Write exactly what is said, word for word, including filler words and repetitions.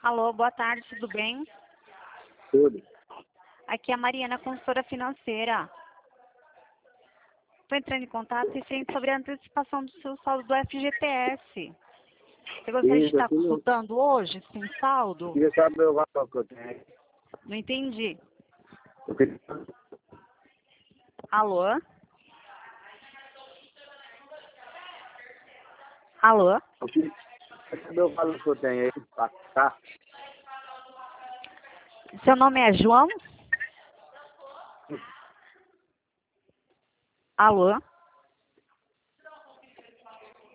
Alô, boa tarde, tudo bem? Tudo. Aqui é a Mariana, consultora financeira. Estou entrando em contato referente sobre a antecipação do seu saldo do F G T S. Você gostaria de Isso, estar aqui não. consultando hoje, sem saldo? Queria saber o valor que eu tenho. Não entendi. Eu queria Alô? Alô? eu queria saber o valor que eu tenho aí, tá? Tá? Seu nome é João? Alô?